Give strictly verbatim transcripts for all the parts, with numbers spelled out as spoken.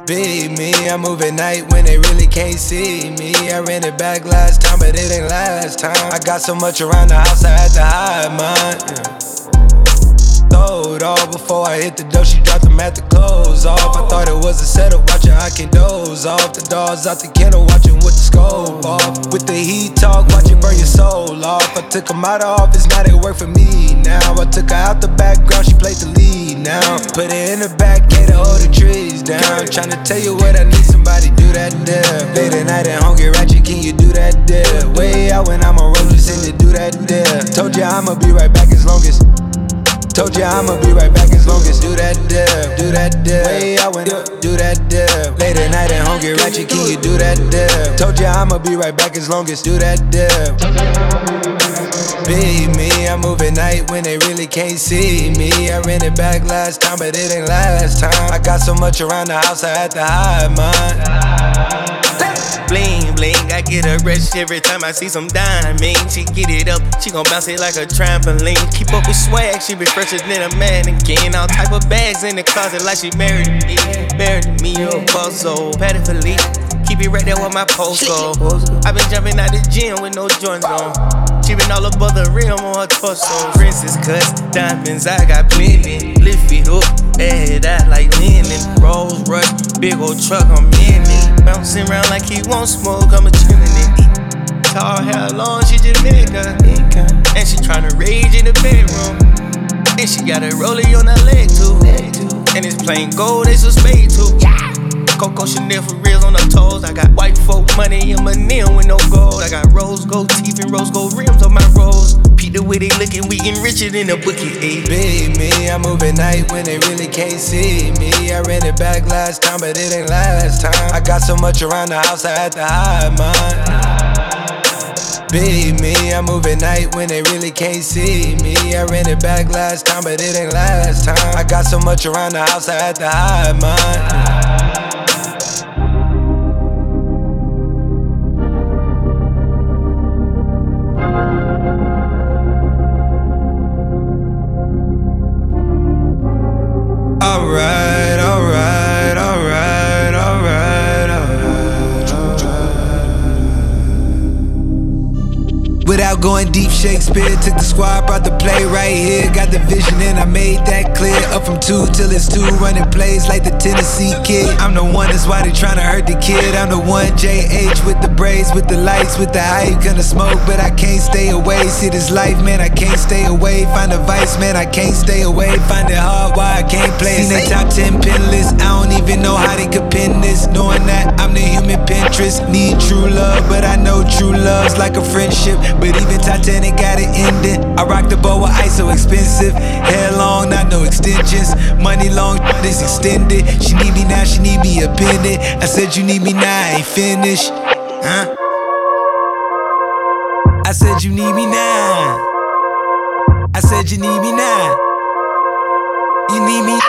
Be me, I move at night when they really can't see me. I ran it back last time, but it ain't last time. I got so much around the house, I had to hide mine. Yeah. Throw it all before I hit the door. She dropped them at the clothes off. I thought it was a setup, watching I can doze off. The dogs out the kennel, watching with the scope off. With the heat talk, watching burn your soul off. I took them out of office, now they work for me now. I took her out the background, she played the lead now. Put her in the back, gate to hold the trees down. Tryna tell you what I need, somebody do that there. Late at night and hungry ratchet, can you do that there? Way out when I'm on road, just in to do that there. Told ya I'ma be right back as long as Told ya I'ma be right back as long as do that dip, do that dip. Way I went up, do that dip. Late at night and hungry ratchet, can you do that dip? Told ya I'ma be right back as long as do that dip. Be me, I move at night when they really can't see me. I ran it back last time, but it ain't last time. I got so much around the house, I had to hide mine. Bling, bling, I get a rush every time I see some diamonds. She get it up, she gon' bounce it like a trampoline. Keep up with swag, she be fresher than a mannequin. All type of bags in the closet like she married to me. Married to me, a puzzle, Patty Philippe. Keep it right there with my post go. I been jumping out the gym with no joints on. She been all above the rim on her torso. Princess cuts, diamonds, I got plenty. Lift it up, add that like linen. Rolls Royce, big old truck, I'm in it. Bouncing around like he won't smoke, I'm a chillin' it. Tall hair long, she Jamaica. And she tryna rage in the bedroom. And she got a rollie on her leg too. And it's plain gold, it's a spade too. Coco Chanel for reals on her toes. I got white folk money in my nail with no gold. I got rose gold teeth and rose gold rims on my rose. Pete the way they lookin', we getting richer than a bookie. Be me, I move at night when they really can't see me. I ran it back last time, but it ain't last time. I got so much around the house, I had to hide mine. Be me, I move at night when they really can't see me. I ran it back last time, but it ain't last time. I got so much around the house, I had to hide mine. Alright, alright, alright, alright, alright, alright. Without going deep, Shakespeare took the squad, brought the play right here. Got the vision and I made that clear. Up from two till it's two, running plays like the Tennessee Kid. I'm the one, that's why they tryna hurt the kid. I'm the one, J H with the braids, with the lights, with the hype. Gonna smoke, but I can't stay away. See this life, man, I can't stay away. Find a vice, man, I can't stay away. Find it hard, why I can't play it. Seen the top ten pin list, I don't even know how they could pin this. Knowing that I'm the human Pinterest. Need true love, but I know true love's like a friendship. But even Titanic got it ending. I rock the boat with ice, so expensive. Hair long, not no extensions. Money long, this extended. She need me now, she need me a pendant. I said you need me now, I ain't finished. Huh? I said you need me now. I said you need me now. You need me.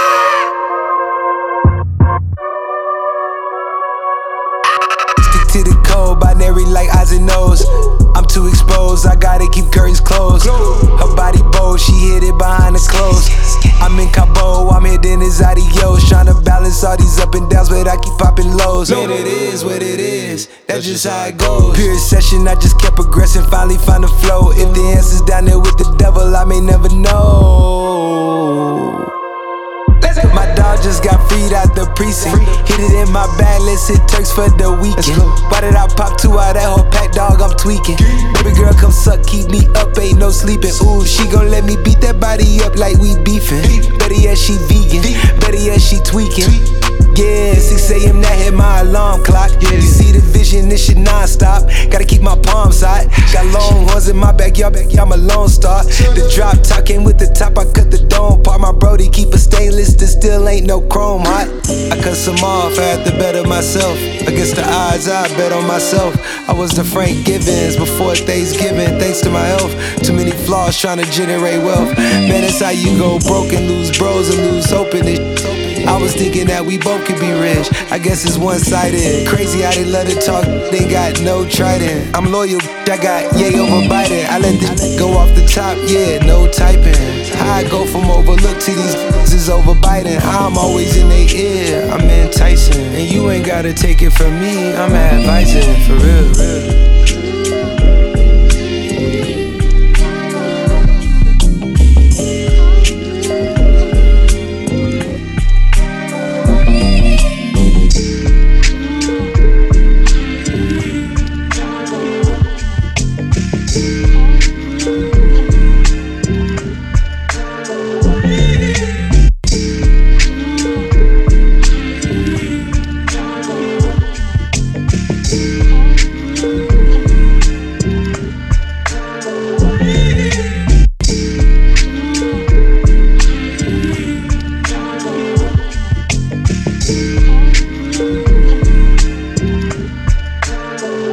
Stick to the code, binary like eyes and nose. I'm too exposed, I gotta keep curtains closed. Her body bold, she hid it behind the clothes. I'm in Cabo, I'm hitting his adios. Tryna balance all these up and downs, but I keep popping lows. Man, it is what it is, that's just how it goes. Pure session, I just kept progressing, finally found the flow. If the answer's down there with the devil, I may never know. My dog just got freed out the precinct. Hit it in my bag, let's hit Turks for the weekend. Why did I pop two out that whole pack, dog? I'm tweaking. Baby girl, come suck, keep me up, ain't no sleeping. Ooh, she gon' let me beat that body up like we beefing. Better yet, she vegan. Better yet, she tweaking. Yeah, six A M that hit my alarm clock. You see the vision, this shit non-stop. Gotta keep my palms hot. Got long horns in my backyard, I'm a lone star. The drop top came with the top, I cut the dome part. My brody keep a stainless, there still ain't no chrome hot. I cut some off, I had to better myself. Against the odds, I bet on myself. I was the Frank Givens before Thanksgiving, thanks to my health. Too many flaws trying to generate wealth. Man, that's how you go broke and lose bros and lose hope in it. I was thinking that we both could be rich. I guess it's one-sided. Crazy how they love to talk, they got no trident. I'm loyal, I got yay over Biden. I let this go off the top, yeah, no typing. How I go from overlooked to these is over Biden. I'm always in their ear, I'm enticing. And you ain't gotta take it from me, I'm advising, for real.